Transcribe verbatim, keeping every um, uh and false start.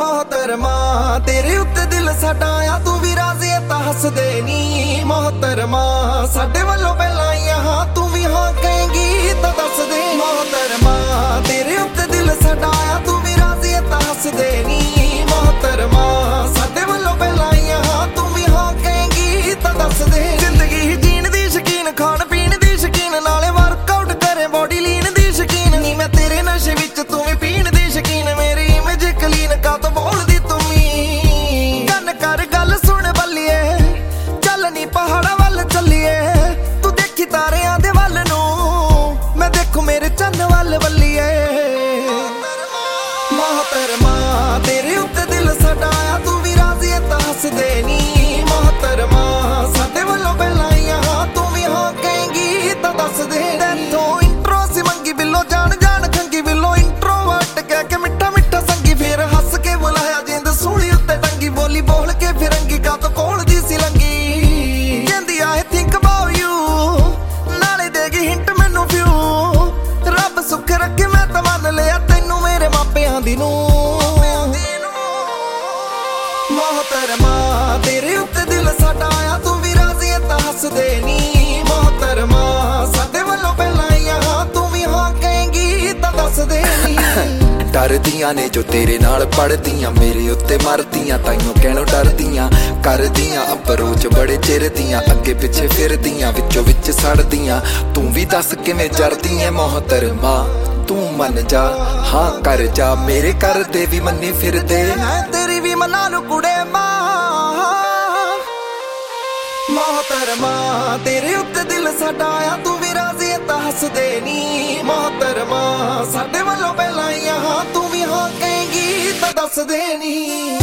मोहतरमा तेरे उत्ते दिल साडा आ तू भी राजी है तां हस दे नी। मोहतरमा साडे वल्लों पहला यहाँ तू भी हाँ कहेंगी तां दस दे। मोहतरमा तेरे उत्ते दिल साडा आ तू भी राजी है तां हस दे नी। मोहतरमा साडे वल्लों पहला यहाँ तू भी हाँ कहेंगी तां दस दे। जिंदगी जीण दी शकीन खाण पीण दी शकीन नाले वर्कआउट करे बॉडी लीन दी शकीन नी। मैं तेरे नशे विच तू भी पीण दी शकीन मेरी इमेज क्लीन का तो बोलदी तुमी। गन कर गल सुन बल्लिए चल नी पहाड़ा वल चलिए तू देखी तारियां दे वल नूं मैं देखूं मेरे चन्न वल बल्लिए। मोहतरमा तेरे उत्ते दिल साडा आ तू भी राजी है तां हस दे नी। मोहतरमा साडे वल्लों पहला यहाँ तू भी हाँ कहेंगी तां दस दे। तैथों इंट्रो सी मंगी बिल्लो जान जान खंगी बिल्लो इंट्रोवर्ट कह के मिठा मिठा संगी फिर हस के बुलाया जिंद सूली उत्ते टंगी बोली बोल के फिरंगी का तो कोल दी सी लंगी। कहंदी आई थिंक अबाउट यू नाले देगी हिंट मैनू फ्यू रब सुख रखे मैं तां मन लिया तैनू मेरे मापियां दी नूं। मोहतरमा तेरे उत्ते दिल साडा आ तू भी राजी है तां हस दे नी। मोहतरमा साडे वल्लों पहला यहाँ तू भी हाँ कहेंगी तां दस दे नी। डरदियां ने जो तेरे नाल पढ़दियां मेरे उत्ते मरदियां ताइयों कहणों डरदियां करदियां अप्रोच बड़े चिरदियां अगे पिछे फिरदियां विचों विच सड़दियां। तू भी दस किवें जरदी है मोहतरमा तू मन जा हाँ कर जा मेरे कर दे भी मन्नी फिरदे। तेरी भी मना लू कुड़े मां। मोहतरमा तेरे उत्ते दिल साडा आ तू भी राजी है तां हस दे नी। मोहतरमा साडे वल्लों पहला यहाँ तू भी हाँ कहेंगी तां दस दे नी।